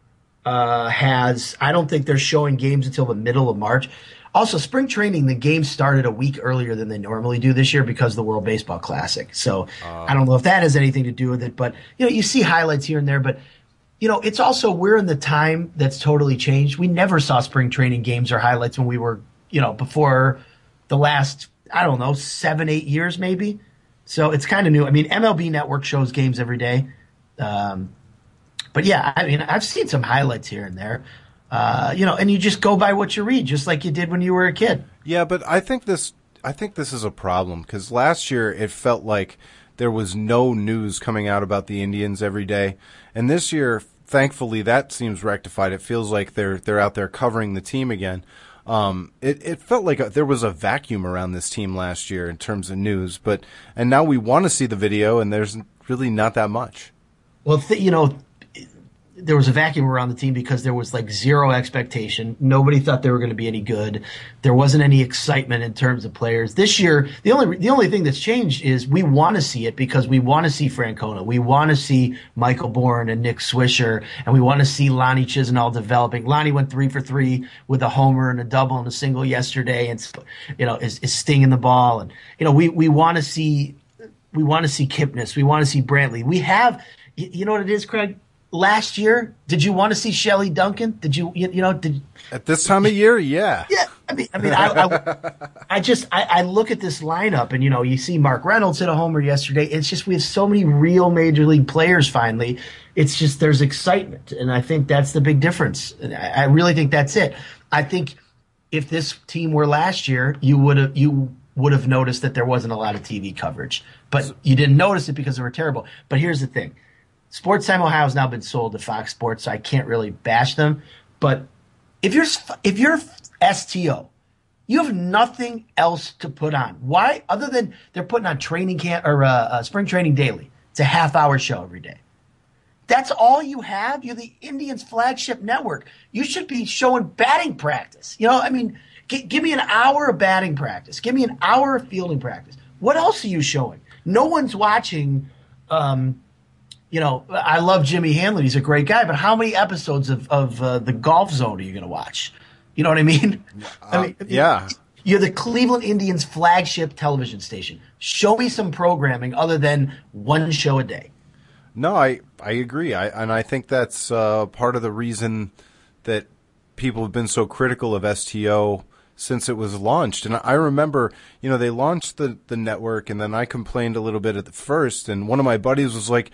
uh, has, I don't think they're showing games until the middle of March. Also, spring training, the games started a week earlier than they normally do this year because of the World Baseball Classic. So uh, I don't know if that has anything to do with it, but you know, you see highlights here and there, but you know, it's also, we're in the time that's totally changed. We never saw spring training games or highlights when we were, you know, before the last, I don't know, seven, eight years maybe. So it's kind of new. I mean, M L B Network shows games every day. Um, but yeah, I mean, I've seen some highlights here and there. Uh, you know, and you just go by what you read, just like you did when you were a kid. Yeah, but I think this, I think this is a problem because last year it felt like there was no news coming out about the Indians every day, and this year, thankfully, that seems rectified. It feels like they're they're out there covering the team again. Um, it it felt like a, there was a vacuum around this team last year in terms of news, but and now we want to see the video, and there's really not that much. Well, th- you know. There was a vacuum around the team because there was like zero expectation. Nobody thought they were going to be any good. There wasn't any excitement in terms of players. This year, the only the only thing that's changed is we want to see it because we want to see Francona. We want to see Michael Bourne and Nick Swisher, and we want to see Lonnie Chisenhall developing. Lonnie went three for three with a homer and a double and a single yesterday, and you know is, is stinging the ball. And you know we we want to see we want to see Kipnis. We want to see Brantley. We have you, you know what it is, Craig. Last year, did you want to see Shelley Duncan? Did you, you, you know, did at this time of year? Yeah. Yeah. I mean, I mean, I, I, I just, I, I look at this lineup and, you know, you see Mark Reynolds hit a homer yesterday. It's just, we have so many real major league players finally. It's just, there's excitement. And I think that's the big difference. And I, I really think that's it. I think if this team were last year, you would have, you would have noticed that there wasn't a lot of T V coverage, but you didn't notice it because they were terrible. But here's the thing. SportsTime Ohio has now been sold to Fox Sports, so I can't really bash them. But if you're if you're S T O, you have nothing else to put on. Why? Other than they're putting on training camp or uh, uh, spring training daily. It's a half hour show every day. That's all you have. You're the Indians' flagship network. You should be showing batting practice. You know, I mean, g- give me an hour of batting practice. Give me an hour of fielding practice. What else are you showing? No one's watching. Um, You know, I love Jimmy Hanlon. He's a great guy. But how many episodes of, of uh, The Golf Zone are you going to watch? You know what I mean? Uh, I mean, yeah. You're the Cleveland Indians' flagship television station. Show me some programming other than one show a day. No, I, I agree. I, and I think that's uh, part of the reason that people have been so critical of S T O since it was launched. And I remember, you know, they launched the, the network, and then I complained a little bit at the first. And one of my buddies was like,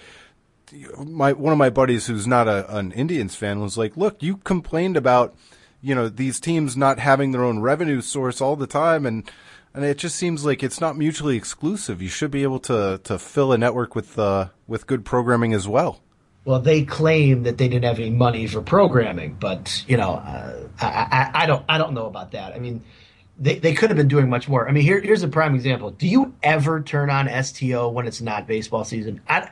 My one of my buddies who's not a, an Indians fan was like, look, you complained about, you know, these teams not having their own revenue source all the time, and and it just seems like it's not mutually exclusive. You should be able to to fill a network with uh, with good programming as well. Well, they claim that they didn't have any money for programming, but you know, uh, I, I, I don't I don't know about that. I mean, they they could have been doing much more. I mean, here here's a prime example. Do you ever turn on S T O when it's not baseball season? I,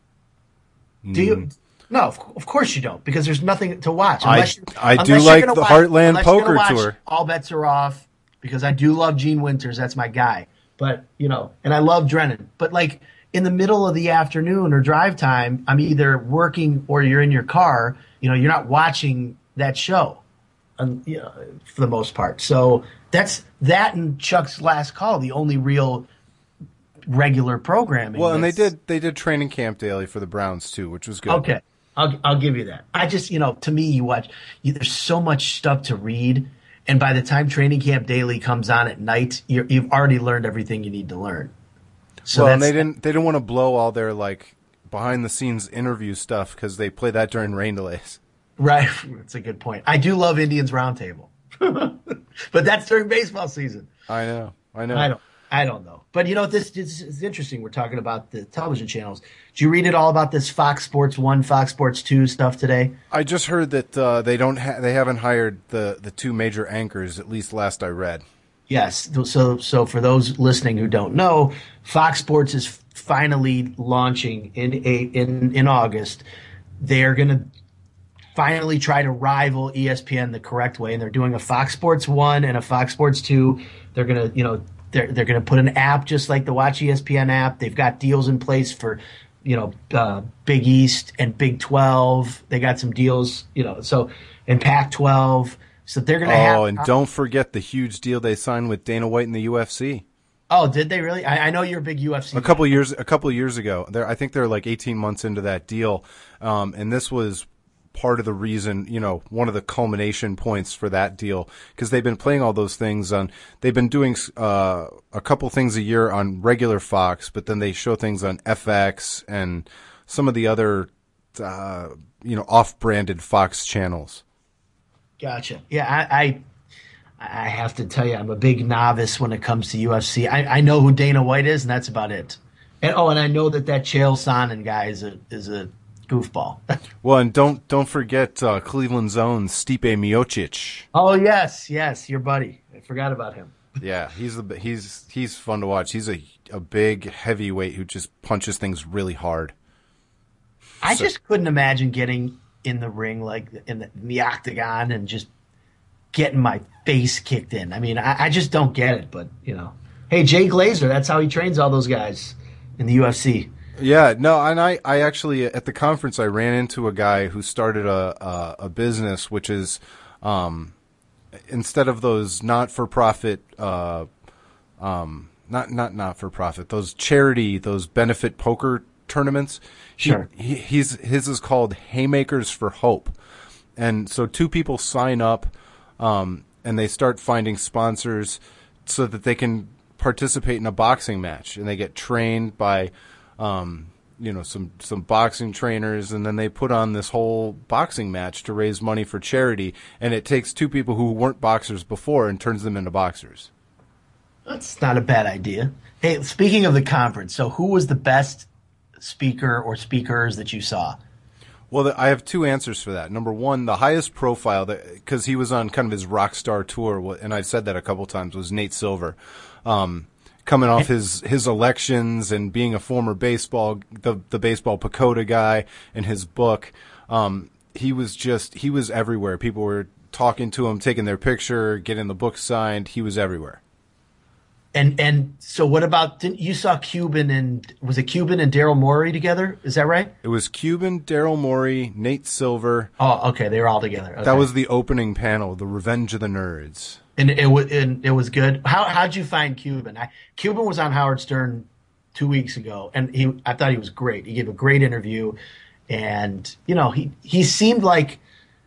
Do you? No, of, of course you don't, because there's nothing to watch. Unless I, I do like the watch, Heartland Poker Tour. All bets are off, because I do love Gene Winters. That's my guy. But, you know, and I love Drennan. But, like, in the middle of the afternoon or drive time, I'm either working or you're in your car. You know, you're not watching that show, um, you know, for the most part. So that's that and Chuck's Last Call, the only real regular programming. Well, and they did they did training camp daily for the Browns too, which was good. Okay, I'll I'll give you that. I just, you know, to me, you watch, you, there's so much stuff to read, and by the time training camp daily comes on at night, you're, you've already learned everything you need to learn. So well, and they didn't they didn't want to blow all their like behind the scenes interview stuff because they play that during rain delays. Right, that's a good point. I do love Indians Roundtable, but that's during baseball season. I know, I know. I don't. I don't know. But, you know, this, this is interesting. We're talking about the television channels. Did you read it all about this Fox Sports one, Fox Sports two stuff today? I just heard that uh, they don't ha- they haven't hired the, the two major anchors, at least last I read. Yes. So so for those listening who don't know, Fox Sports is finally launching in a, in, in August. They're going to finally try to rival E S P N the correct way, and they're doing a Fox Sports one and a Fox Sports two. They're going to, you know, They're they're going to put an app just like the Watch E S P N app. They've got deals in place for you know, uh, Big East and Big twelve. They got some deals, you know, so and Pac twelve. So they're going to have. Oh, and don't forget the huge deal they signed with Dana White and the U F C. Oh, did they really? I, I know you're a big U F C. A couple years, a couple years ago, they're, I think they're like eighteen months into that deal, um, and this was part of the reason, you know, one of the culmination points for that deal, because they've been playing all those things on. They've been doing uh, a couple things a year on regular Fox, but then they show things on F X and some of the other, uh, you know, off-branded Fox channels. Gotcha. Yeah, I, I I have to tell you, I'm a big novice when it comes to U F C. I, I know who Dana White is, and that's about it. And oh, and I know that that Chael Sonnen guy is a is a goofball. Well, and don't don't forget uh, Cleveland's own Stipe Miocic. Oh yes, yes, your buddy. I forgot about him. Yeah, he's the he's he's fun to watch. He's a a big heavyweight who just punches things really hard. I So- just couldn't imagine getting in the ring, like in the, in the octagon, and just getting my face kicked in. I mean, I, I just don't get it. But you know, hey, Jay Glazer, that's how he trains all those guys in the U F C. Yeah, no, and I, I actually at the conference I ran into a guy who started a a, a business which is um, instead of those not for profit uh, um, not not not for profit those charity those benefit poker tournaments. He, Sure. he, he's his is called Haymakers for Hope, and so two people sign up um, and they start finding sponsors so that they can participate in a boxing match, and they get trained by um, you know some some boxing trainers, and then they put on this whole boxing match to raise money for charity, and it takes two people who weren't boxers before and turns them into boxers. That's not a bad idea. Hey, speaking of the conference, so who was the best speaker or speakers that you saw? Well, the, I have two answers for that. Number one, the highest profile, because he was on kind of his rock star tour, and I said that a couple times, was Nate Silver. Um, coming off his, his elections and being a former baseball, the, the baseball Pacoda guy and his book, um, he was just, he was everywhere. People were talking to him, taking their picture, getting the book signed. He was everywhere. And and so what about, didn't, you saw Cuban and, was it Cuban and Daryl Morey together? Is that right? It was Cuban, Daryl Morey, Nate Silver. Oh, okay. They were all together. Okay. That was the opening panel, the Revenge of the Nerds. And it was and it was good. How how'd you find Cuban? I, Cuban was on Howard Stern two weeks ago, and he I thought he was great. He gave a great interview, and you know he he seemed like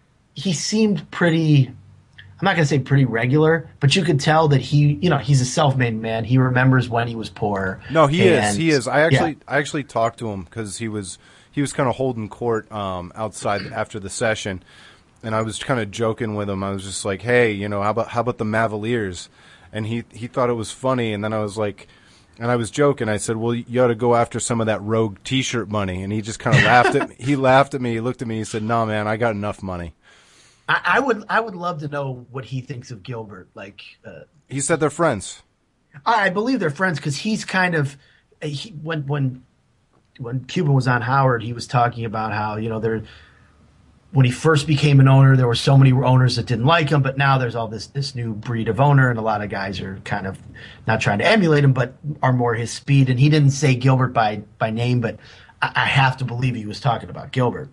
he seemed pretty. I'm not gonna say pretty regular, but you could tell that he you know he's a self-made man. He remembers when he was poor. No, he and, is. He is. I actually yeah. I actually talked to him because he was he was kind of holding court um, outside after the session. And I was kind of joking with him. I was just like, "Hey, you know, how about how about the Mavaliers?" And he he thought it was funny. And then I was like, and I was joking. I said, "Well, you ought to go after some of that Rogue T-shirt money." And he just kind of laughed at me. He laughed at me. He looked at me. He said, "No, man, I got enough money." I, I would I would love to know what he thinks of Gilbert. Like, uh, He said they're friends. I, I believe they're friends because he's kind of he, when when when Cuban was on Howard, he was talking about how you know they're. When he first became an owner, there were so many owners that didn't like him, but now there's all this this new breed of owner, and a lot of guys are kind of not trying to emulate him, but are more his speed. And he didn't say Gilbert by by name, but I, I have to believe he was talking about Gilbert.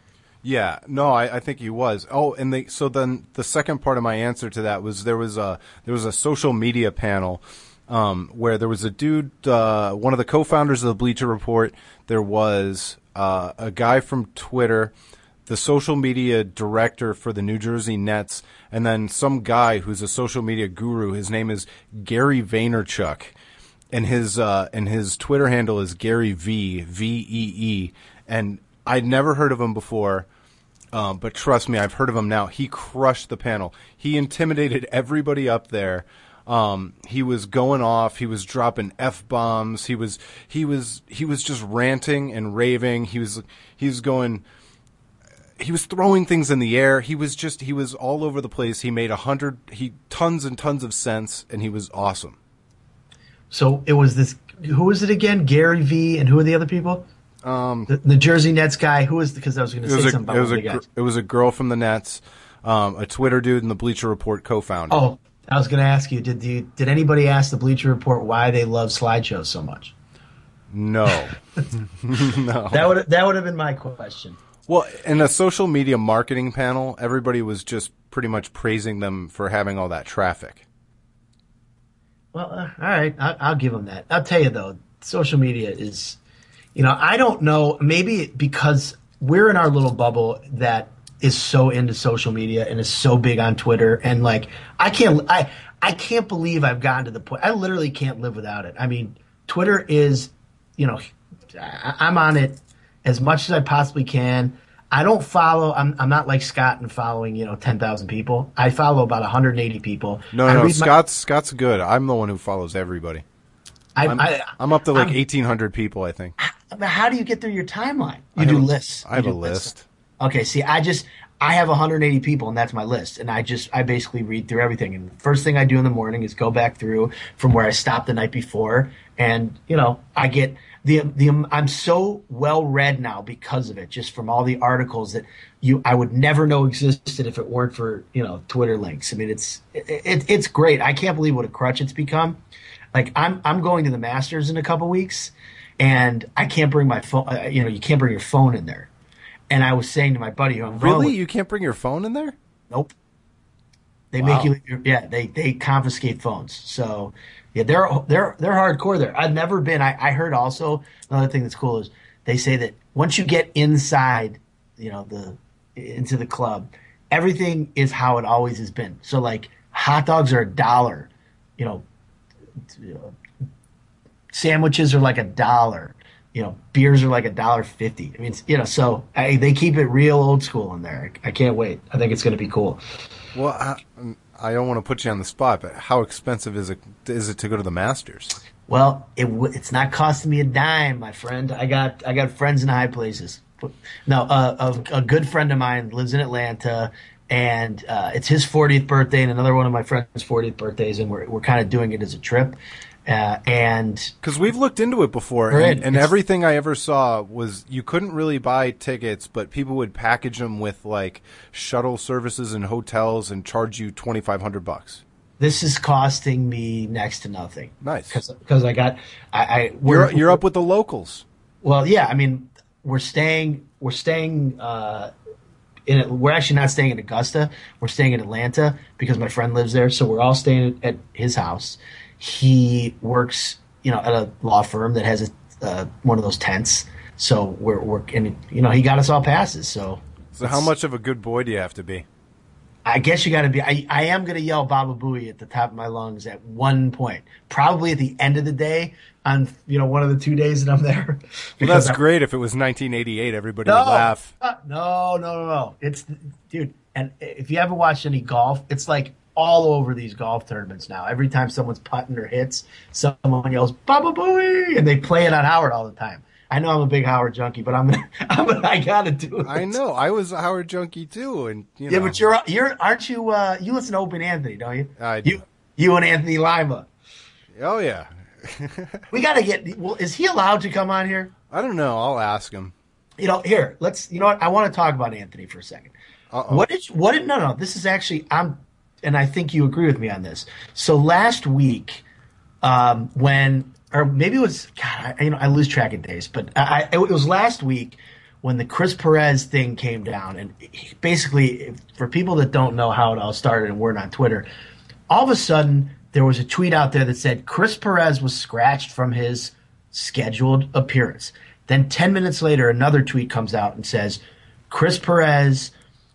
Yeah, no, I, I think he was. Oh, and they, so then the second part of my answer to that was there was a there was a social media panel um, where there was a dude, uh, one of the co-founders of the Bleacher Report. There was uh, a guy from Twitter, the social media director for the New Jersey Nets, and then some guy who's a social media guru. His name is Gary Vaynerchuk, and his uh, and his Twitter handle is Gary V V E E. And I'd never heard of him before, um, but trust me, I've heard of him now. He crushed the panel. He intimidated everybody up there. Um, he was going off. He was dropping F bombs. He was he was he was just ranting and raving. He was he was going. He was throwing things in the air. He was just, he was all over the place. He made a hundred, he, tons and tons of sense, and he was awesome. So it was this, who was it again? Gary V, and who are the other people? Um, the, the Jersey Nets guy. Who was, because I was going to say a, something about it was one a, of the guys. It was a girl from the Nets, um, a Twitter dude, and the Bleacher Report co-founder. Oh, I was going to ask you, did you, did anybody ask the Bleacher Report why they love slideshows so much? No. No. That would that would have been my question. Well, in a social media marketing panel, everybody was just pretty much praising them for having all that traffic. Well, uh, all right, I'll, I'll give them that. I'll tell you though, social media is, you know, I don't know, maybe because we're in our little bubble that is so into social media and is so big on Twitter, and like I can't, I I can't believe I've gotten to the point. I literally can't live without it. I mean, Twitter is, you know, I, I'm on it as much as I possibly can. I don't follow. I'm I'm not like Scott and following, you know, ten thousand people. I follow about one hundred eighty people. No, I no, read Scott's Scott's good. I'm the one who follows everybody. my, I'm, I, I'm up to like I'm- eighteen hundred people, I think. How do you get through your timeline? You I do have a- lists. I have You a do list. Okay, see, I just I have one hundred eighty people, and that's my list. And I just I basically read through everything. And the first thing I do in the morning is go back through from where I stopped the night before, and you know I get the the I'm so well read now because of it, just from all the articles that you I would never know existed if it weren't for you know Twitter links. I mean, it's it, it, it's great. I can't believe what a crutch it's become. Like I'm I'm going to the Masters in a couple weeks, and I can't bring my phone. Uh, you know, you can't bring your phone in there. And I was saying to my buddy who I'm going Really? with, You can't bring your phone in there? nope. They Wow. make you, yeah. They they confiscate phones. So yeah, they're they're they're hardcore there. I've never been. I, I heard also another thing that's cool is they say that once you get inside, you know, the into the club, everything is how it always has been. So like hot dogs are a dollar, you know, sandwiches are like a dollar. You know, beers are like a dollar fifty. I mean, it's, you know, so I, they keep it real old school in there. I, I can't wait. I think it's going to be cool. Well, I, I don't want to put you on the spot, but how expensive is it is it to go to the Masters? Well, it w- it's not costing me a dime, my friend. I got I got friends in high places. No, uh, a, a good friend of mine lives in Atlanta, and uh, it's his fortieth birthday, and another one of my friends' fortieth birthdays, and we're we're kind of doing it as a trip. Uh, and Because we've looked into it before, Right. and, and It's- everything I ever saw was you couldn't really buy tickets, but people would package them with like shuttle services and hotels and charge you twenty five hundred bucks. this is costing me next to nothing. Nice. Because I got I, I we're, You're you're up with the locals. Well, yeah, I mean, we're staying. We're staying. Uh, in. We're actually not staying in Augusta. We're staying in Atlanta because my friend lives there. So we're all staying at his house. He works, you know, at a law firm that has a, uh, one of those tents. So we're we're and you know he got us all passes. So So how much of a good boy do you have to be? I guess you got to be. I, I am going to yell Baba Booey at the top of my lungs at one point, probably at the end of the day on you know one of the two days that I'm there. Well, Because that's I- great. If it was nineteen eighty-eight, everybody No, would laugh. uh, no, no, no, no. It's dude, and if you ever watched any golf, it's like all over these golf tournaments now. Every time someone's putting or hits, someone yells "Baba Booey," and they play it on Howard all the time. I know I'm a big Howard junkie, but I'm, I'm I gotta do it. I know. I was a Howard junkie too, and you know. Yeah, but you're you're aren't you? Uh, you listen to Open Anthony, don't you? I do. You you and Anthony Lima. Oh yeah. We got to get. Well, is he allowed to come on here? I don't know. I'll ask him. You know, here. Let's. You know what? I want to talk about Anthony for a second. Uh-oh. What did? What did? No, no. This is actually. I'm, and I think you agree with me on this. So last week, um, when, or maybe it was. God, I, you know, I lose track of days, but I, it was last week when the Chris Perez thing came down, and he- basically, for people that don't know how it all started and weren't on Twitter, all of a sudden there was a tweet out there that said Chris Perez was scratched from his scheduled appearance. Then ten minutes later, another tweet comes out and says Chris Perez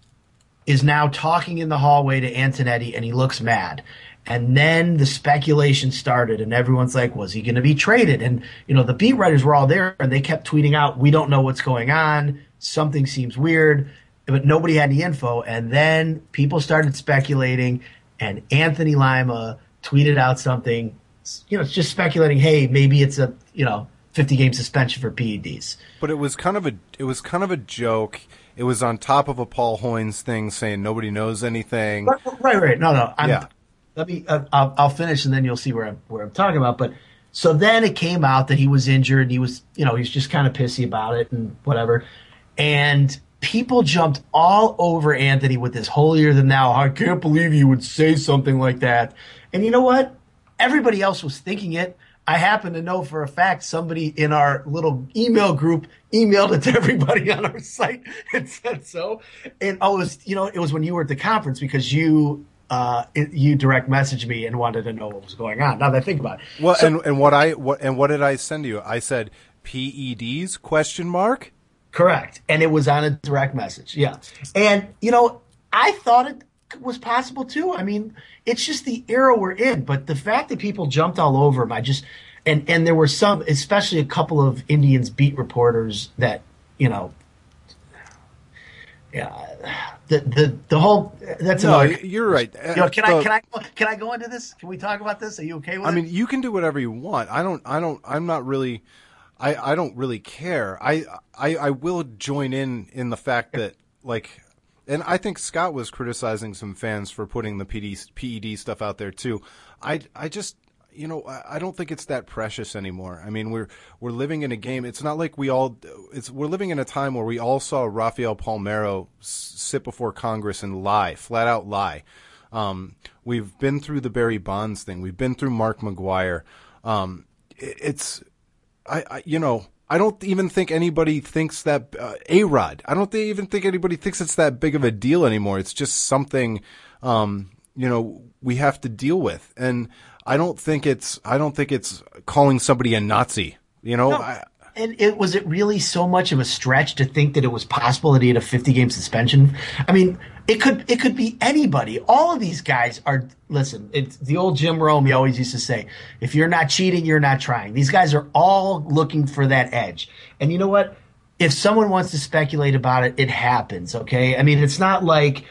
is now talking in the hallway to Antonetti and he looks mad. And then the speculation started and everyone's like, was he going to be traded? And, you know, the beat writers were all there and they kept tweeting out, we don't know what's going on. Something seems weird, but nobody had any info. And then people started speculating and Anthony Lima tweeted out something, you know, just speculating, hey, maybe it's a, you know, fifty game suspension for P E Ds. But it was kind of a it was kind of a joke. It was on top of a Paul Hoynes thing saying nobody knows anything. Right, right, right. No, no. I'm, Yeah. Let me. Uh, I'll, I'll finish, and then you'll see where I'm where I'm talking about. But so then it came out that he was injured. And he was, you know, he's just kind of pissy about it and whatever. And people jumped all over Anthony with this holier than thou. I can't believe you would say something like that. And you know what? Everybody else was thinking it. I happen to know for a fact somebody in our little email group emailed it to everybody on our site and said so. And oh, it was, you know, it was when you were at the conference because you uh, it, you direct messaged me and wanted to know what was going on. Now that I think about it. Well, So- and, and what I what and what did I send you? I said P E Ds question mark. Correct. And it was on a direct message. Yeah. And, you know, I thought it was possible too. I mean, it's just the era we're in. But the fact that people jumped all over him, I just, and, and there were some, especially a couple of Indians beat reporters that, you know, yeah, the, the, the whole, that's No, another. you're right. You know, can The- I, can I, can I go into this? Can we talk about this? Are you okay with I it? mean, you can do whatever you want. I don't. I don't. I'm not really. I, I don't really care. I, I I will join in in the fact that like, and I think Scott was criticizing some fans for putting the P D, P E D stuff out there too. I I just you know I, I don't think it's that precious anymore. I mean we're we're living in a game. It's not like we all. It's we're living in a time where we all saw Rafael Palmeiro s- sit before Congress and lie, flat out lie. Um, we've been through the Barry Bonds thing. We've been through Mark McGuire. Um, it, it's I, I, you know, I don't even think anybody thinks that uh, A-Rod. I don't th- even think anybody thinks it's that big of a deal anymore. It's just something, um, you know, we have to deal with. And I don't think it's, I don't think it's calling somebody a Nazi. You know, No. I, And it was it really so much of a stretch to think that it was possible that he had a fifty game suspension? I mean, it could it could be anybody. All of these guys are listen, it's the old Jim Rome, he always used to say, if you're not cheating, you're not trying. These guys are all looking for that edge. And you know what? If someone wants to speculate about it, it happens, okay? I mean, it's not like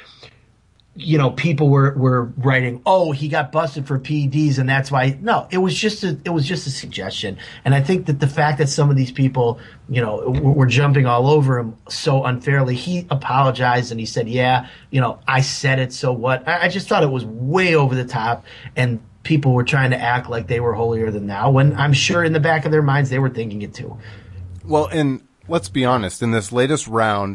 you know, people were, were writing, oh, he got busted for P E Ds and that's why. No, it was just a, it was just a suggestion. And I think that the fact that some of these people, you know, were, were jumping all over him so unfairly, he apologized and he said, yeah, you know, I said it, so what? I, I just thought it was way over the top and people were trying to act like they were holier than thou when I'm sure in the back of their minds they were thinking it too. well, and let's be honest, in this latest round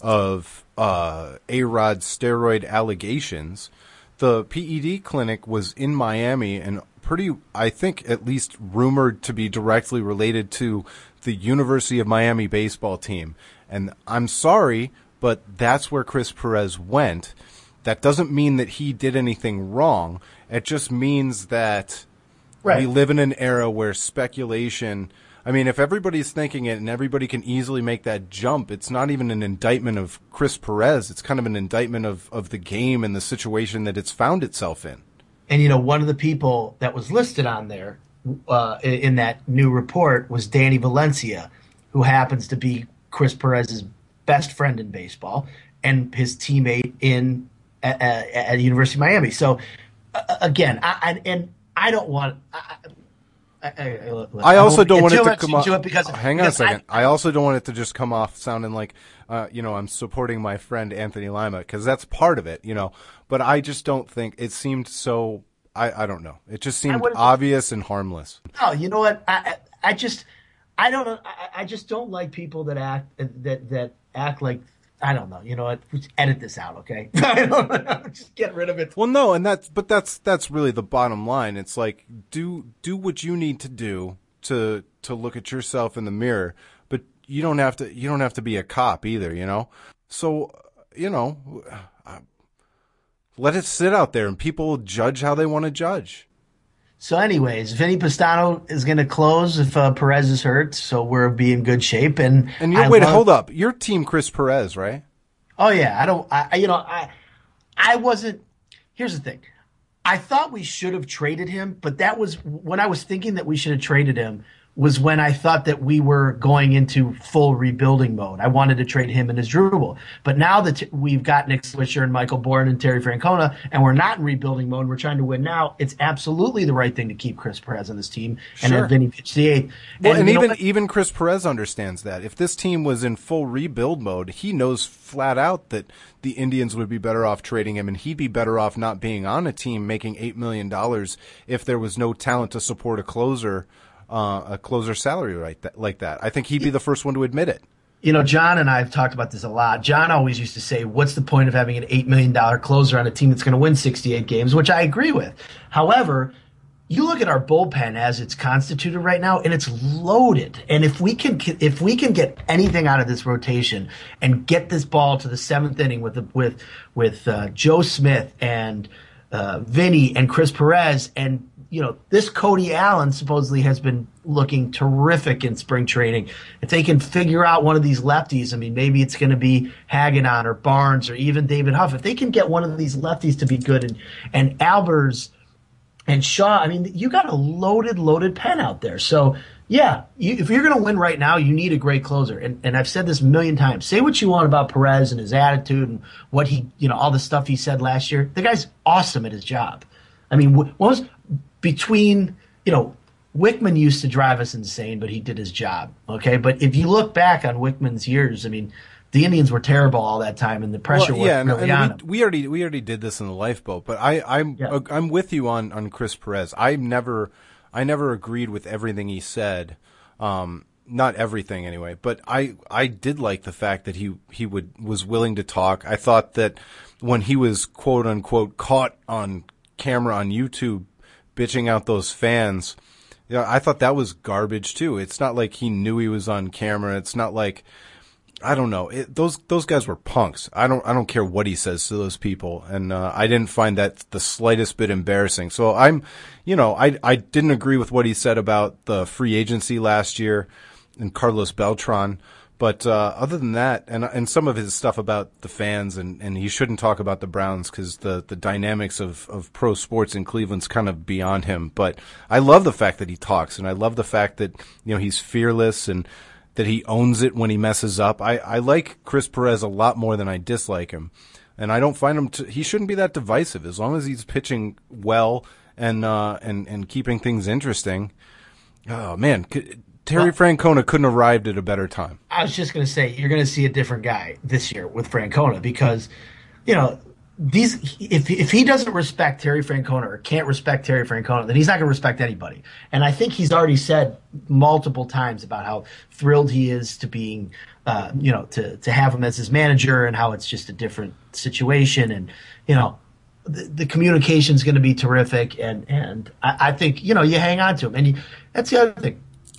of uh, A-Rod steroid allegations, the P E D clinic was in Miami and pretty, I think, at least rumored to be directly related to the University of Miami baseball team. And I'm sorry, but that's where Chris Perez went. That doesn't mean that he did anything wrong. It just means that Right. we live in an era where speculation, I mean, if everybody's thinking it and everybody can easily make that jump, it's not even an indictment of Chris Perez. It's kind of an indictment of, of the game and the situation that it's found itself in. And, you know, one of the people that was listed on there uh, in in that new report was Danny Valencia, who happens to be Chris Perez's best friend in baseball and his teammate in at, at, at the University of Miami. So, uh, again, I, I, and I don't want I, I, I, I also don't want it to much come off. into it because, hang on a because second. I, I, also don't want it to just come off sounding like, uh, you know, I'm supporting my friend Anthony Lima because that's part of it, you know. But I just don't think it seemed so. I, I don't know. It just seemed would've- obvious and harmless. No, you know what? I, I I just I don't know. I, I just don't like people that act that that act like I don't know. You know what? Just edit this out, okay? I don't know. Just get rid of it. Well, no, and that's but that's that's really the bottom line. It's like do do what you need to do to to look at yourself in the mirror, but you don't have to you don't have to be a cop either, you know. So you know, uh, let it sit out there, and people judge how they want to judge. So, anyways, Vinny Pastano is going to close if uh, Perez is hurt, so we'll be in good shape. And And you I wait, love- hold up, you're Team Chris Perez, right? Oh yeah, I don't. I I- you know I I wasn't. Here's the thing. I thought we should have traded him, but that was when I was thinking that we should have traded him. Was when I thought that we were going into full rebuilding mode. I wanted to trade him and Asdrubal. But now that t- we've got Nick Swisher and Michael Bourne and Terry Francona, and we're not in rebuilding mode, we're trying to win now, it's absolutely the right thing to keep Chris Perez on this team and Sure. have Vinny pitch the eighth. Well, and, you know even what? even Chris Perez understands that. If this team was in full rebuild mode, he knows flat out that the Indians would be better off trading him, and he'd be better off not being on a team making eight million dollars if there was no talent to support a closer, uh, a closer salary right that, like that. I think he'd be the first one to admit it. You know, John and I have talked about this a lot. John always used to say, what's the point of having an eight million dollars closer on a team that's going to win sixty-eight games, which I agree with. However, you look at our bullpen as it's constituted right now, and it's loaded. And if we can, if we can get anything out of this rotation and get this ball to the seventh inning with the, with with uh, Joe Smith and uh, Vinny and Chris Perez, and you know this Cody Allen supposedly has been looking terrific in spring training. If they can figure out one of these lefties, I mean, maybe it's going to be Hagedorn or Barnes or even David Huff. If they can get one of these lefties to be good, and and Albers and Shaw, I mean, you got a loaded, loaded pen out there. So, yeah, you, if you're going to win right now, you need a great closer. And, and I've said this a million times. Say what you want about Perez and his attitude and what he, you know, all the stuff he said last year. The guy's awesome at his job. I mean, what was between, you know, Wickman used to drive us insane, but he did his job. Okay. But if you look back on Wickman's years, I mean, the Indians were terrible all that time, and the pressure well, was yeah, really and, on and them. we, we already we already did this in the lifeboat, but I, I'm Yeah. I'm with you on, on Chris Perez. I never I never agreed with everything he said, um, not everything anyway. But I I did like the fact that he he would was willing to talk. I thought that when he was quote unquote caught on camera on YouTube bitching out those fans, yeah, I thought that was garbage too. It's not like he knew he was on camera. It's not like. I don't know. It, those those guys were punks. I don't I don't care what he says to those people, and uh, I didn't find that the slightest bit embarrassing. So I'm, you know, I I didn't agree with what he said about the free agency last year and Carlos Beltran, but uh, other than that, and and some of his stuff about the fans, and, and he shouldn't talk about the Browns because the the dynamics of of pro sports in Cleveland's kind of beyond him. But I love the fact that he talks, and I love the fact that you know he's fearless and that he owns it when he messes up. I, I like Chris Perez a lot more than I dislike him. And I don't find him to, he shouldn't be that divisive as long as he's pitching well and, uh, and, and keeping things interesting. Oh man, could, Terry well, Francona couldn't have arrived at a better time. I was just going to say, you're going to see a different guy this year with Francona because, you know, these if if he doesn't respect Terry Francona or can't respect Terry Francona, then he's not going to respect anybody. And I think he's already said multiple times about how thrilled he is to being, uh, you know, to to have him as his manager and how it's just a different situation. And you know, the, the communication is going to be terrific. And and I, I think you know you hang on to him. And you, that's the other thing.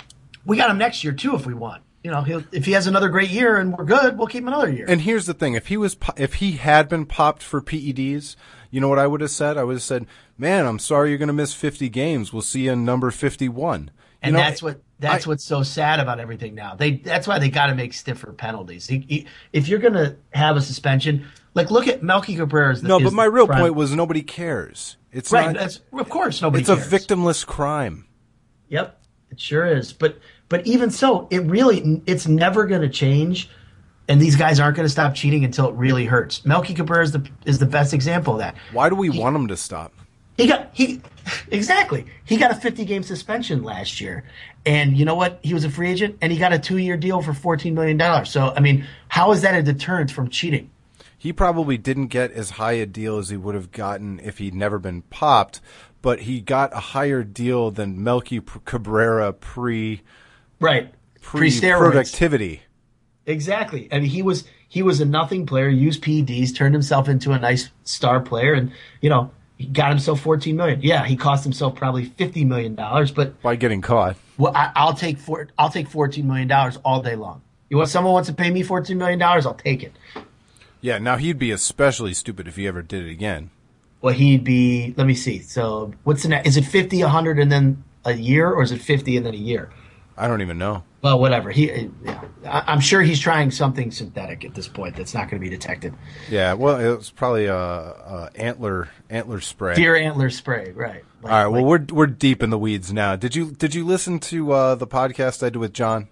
We got him next year too if we want. You know, he'll, if he has another great year and we're good, we'll keep him another year. And here's the thing: if he was, if he had been popped for P E Ds, you know what I would have said? I would have said, "Man, I'm sorry you're going to miss fifty games. We'll see you in number fifty-one." You and know, that's what that's I, what's so sad about everything now. They that's why they got to make stiffer penalties. He, he, if you're going to have a suspension, like look at Melky Cabrera's. No, but my real prime. point was nobody cares. It's right. Not, That's of course nobody. It's cares. a victimless crime. Yep, it sure is. But. But even so, it really it's never going to change, and these guys aren't going to stop cheating until it really hurts. Melky Cabrera is the is the best example of that. Why do we he, want him to stop? He got he exactly. He got a fifty game suspension last year, and you know what? He was a free agent, and he got a two year deal for fourteen million dollars. So I mean, how is that a deterrent from cheating? He probably didn't get as high a deal as he would have gotten if he'd never been popped, but he got a higher deal than Melky Cabrera pre. Right, pre-steroids. Productivity. Exactly. I mean, he was he was a nothing player, used P E Ds, turned himself into a nice star player, and you know he got himself fourteen million. Yeah, he cost himself probably fifty million dollars, but by getting caught. Well, I, I'll take four, I'll take fourteen million dollars all day long. You want someone wants to pay me fourteen million dollars? I'll take it. Yeah. Now he'd be especially stupid if he ever did it again. Well, he'd be. Let me see. So what's the next? Is it fifty, a hundred, and then a year, or is it fifty and then a year? I don't even know. Well, whatever. He, yeah. I'm sure he's trying something synthetic at this point that's not going to be detected. Yeah, well, it was probably a, a antler antler spray. Deer antler spray, right? Like, all right. Well, like, we're we're deep in the weeds now. Did you did you listen to uh, the podcast I did with John?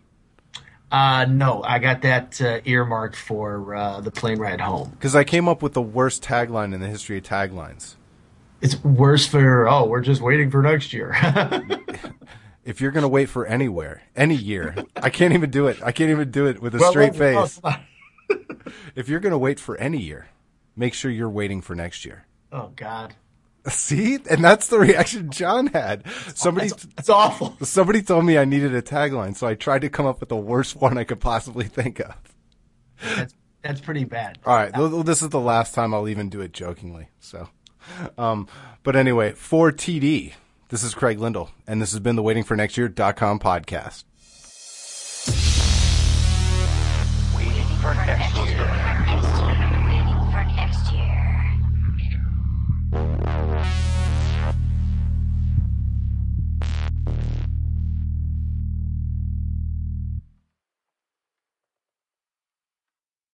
Uh, no, I got that uh, earmarked for uh, the plane ride home. Because I came up with the worst tagline in the history of taglines. It's worse for oh, we're just waiting for next year. If you're going to wait for anywhere, any year, I can't even do it. I can't even do it with a well, straight well, face. Well, if you're going to wait for any year, make sure you're waiting for next year. Oh, God. See? And that's the reaction John had. Somebody, It's that's awful. Somebody told me I needed a tagline, so I tried to come up with the worst one I could possibly think of. That's, that's pretty bad. All right. Well, this is the last time I'll even do it jokingly. So, um, but anyway, for T D. This is Craig Lindell, and this has been the waiting for next year dot com podcast. Waiting for next year.